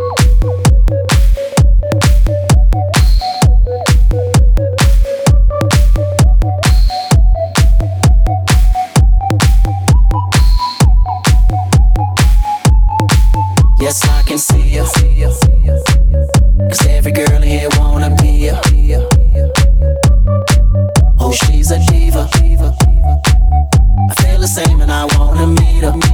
Yes, I can see you. 'Cause every girl in here wanna be you. Oh, she's a diva. I feel the same and I wanna meet her.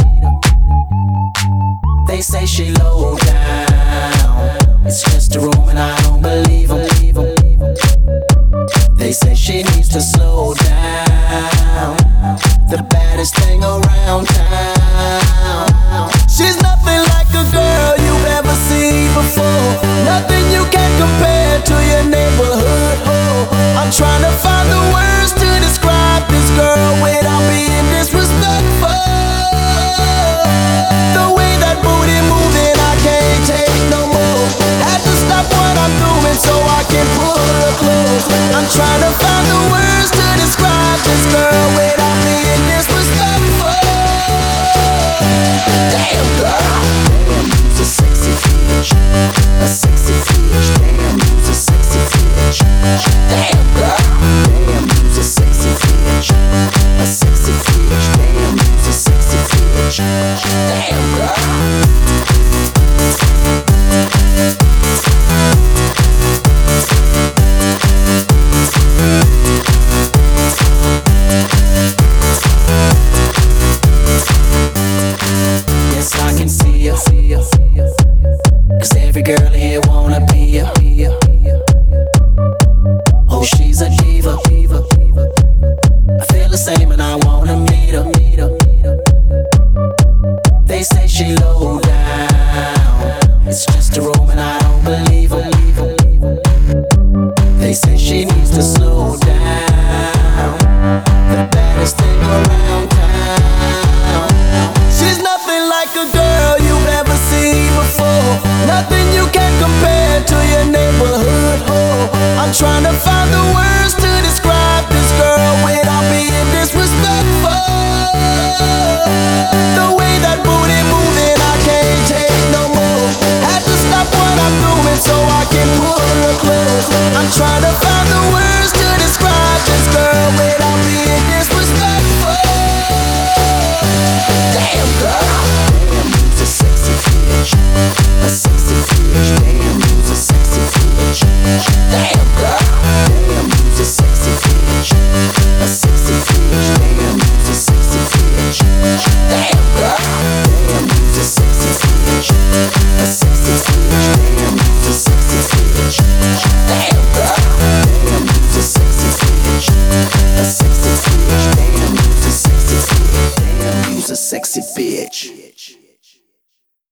They say she low down. It's just a room and I don't believe them. They say she needs to slow down. The baddest thing around town. She's nothing like a girl you've ever seen before. Nothing you can compare to your neighborhood. I'm trying to find the words to describe this girl without being disrespectful. The way that booty moving, I can't take no more. Had to stop what I'm doing so I can pull her close. I'm trying to find the words to describe this girl without being disrespectful. Damn girl, damn, you's a sexy bitch, a sexy bitch. Damn, you's a sexy bitch. Damn girl, damn, you's a sexy bitch, a sexy bitch. Damn, you's a sexy bitch. Damn girl. Yes, I can see you. 'Cause every girl here wanna be you. Oh, she's a diva. I feel the same and I wanna meet her. They say she low down. It's just a room and I don't believe them. They say she needs to slow down. The baddest thing around town. She's nothing like a girl you've ever seen before. Nothing you can compare to your neighborhood. I'm trying to find the words to describe this girl without being disrespectful. The way that booty moving, I can't take no more. Had to stop what I'm doing so I can pull her close. I'm trying to find the words to describe this girl without being disrespectful. Damn girl, damn, you's a sexy bitch, a sexy bitch. Damn, you's a sexy bitch. Damn girl, damn, you's a sexy bitch, a sexy bitch. Damn, you's a sexy bitch. Damn girl, damn, you's a sexy bitch, a sexy bitch. Damn, you's a sexy bitch. Damn girl, damn, you's a sexy bitch, a sexy bitch. Damn, you's a sexy bitch. Damn, you's a sexy bitch.